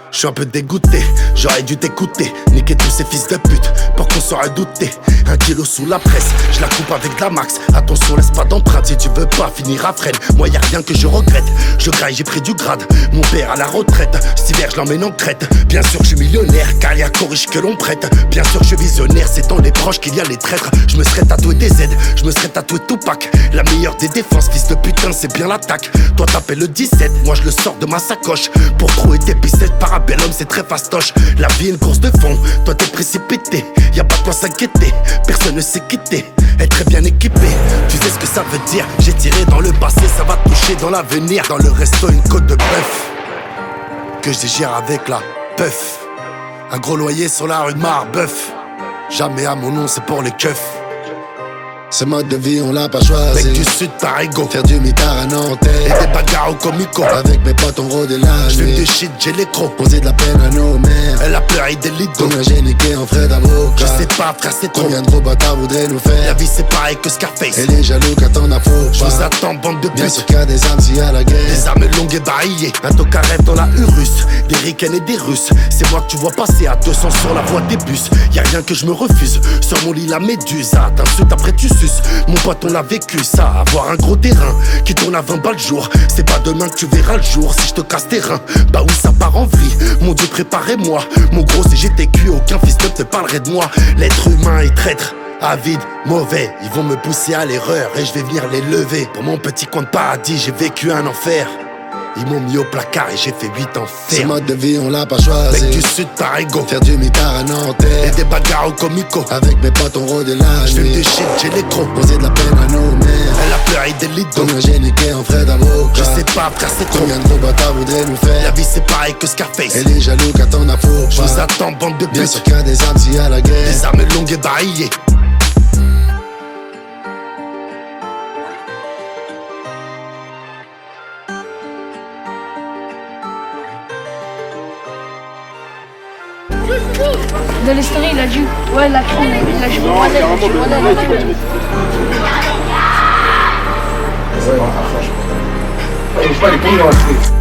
Je suis un peu dégoûté, j'aurais dû t'écouter. Niquer tous ces fils de pute pour qu'on soit redouté. 1 kilo sous la presse, je la coupe avec de la max. Attention, laisse pas d'empreinte si tu veux pas finir à freine. Moi y'a rien que je regrette, je graille, j'ai pris du grade. Mon père à la retraite, cet hiver je l'emmène en Crète. Bien sûr je suis millionnaire, car y'a qu'aux riches que l'on prête. Bien sûr je suis visionnaire, c'est dans les proches qu'il y a les traîtres. Je me serais tatoué des Z, je me serais tatoué Tupac. La meilleure des défenses, fils de putain, c'est bien l'attaque. Toi t'appelles le 17, moi je le sors de ma sacoche. Pour trouver tes pissettes, parabellum c'est très fastoche. La vie est une course de fond, toi t'es précipité. Y'a pas de quoi s'inquiéter, personne ne s'est quitté. Être très bien équipé, tu sais ce que ça veut dire. J'ai tiré dans le passé, ça va toucher dans l'avenir. Dans le resto une côte de bœuf que je gère avec la puff. Un gros loyer sur la rue de Marbeuf. Jamais à mon nom, c'est pour les keufs. Ce mode de vie on l'a pas choisi. Mec du sud Tarigo, faire du mitard à Nantais et des bagarres au comico. Avec mes potes on rôde la J'fume nuit. du shit, j'ai les crocs. Poser de la peine à nos mères. Elle a pleuré des lidos. Combien j'ai niqué en frais d'avocat. Je sais pas frère c'est trop. Combien de gros bâtards voudraient nous La faire. vie c'est pareil que Scarface. Et les jaloux qu'attendent à faux Je vous pas. attends bande de Bien putes. sûr qu'il y a des armes s'il y a la guerre. Des armes longues et baillées, un tokarev dans la Urus. Des ricaines et des Russes, c'est moi que tu vois passer à 200 sur la voie des bus. Y'a rien que je me refuse, sur mon lit la méduse. Ah t'insultes après tu suces, mon pote on l'a vécu ça. Avoir un gros terrain qui tourne à 20 balles le jour. C'est pas demain que tu verras le jour si je te casse tes reins. Bah oui ça part en vrille, mon Dieu préparez-moi. Mon gros si j'étais cuit, aucun fils ne te parlerait de moi. L'être humain est traître, avide, mauvais. Ils vont me pousser à l'erreur et je vais venir les lever. Pour mon petit coin de paradis j'ai vécu un enfer. Ils m'ont mis au placard et j'ai fait 8 ans Ce ferme. mode de vie on l'a pas choisi. Mec du sud Tarigo, faire du mitard à Nantais et des bagarres au comico. Avec mes potes on rôde la J'fume nuit. du shit, j'ai les crocs. Poser de la peine à nos mères. Elle a pleuré des lidos. Combien j'ai niqué en frais d'avocat. Je sais pas frère c'est trop. Combien de gros bâtards voudraient nous La faire. vie c'est pareil que Scarface. Et les jaloux qu'attendent à faux Je vous pas. attends bande de Bien putes. sûr qu'il y a des armes s'il y a la guerre. Des armes longues et baillées. Dans les stories, il a dit ouais, la crème, il a joué au modèle, il a joué au modèle. Ouais,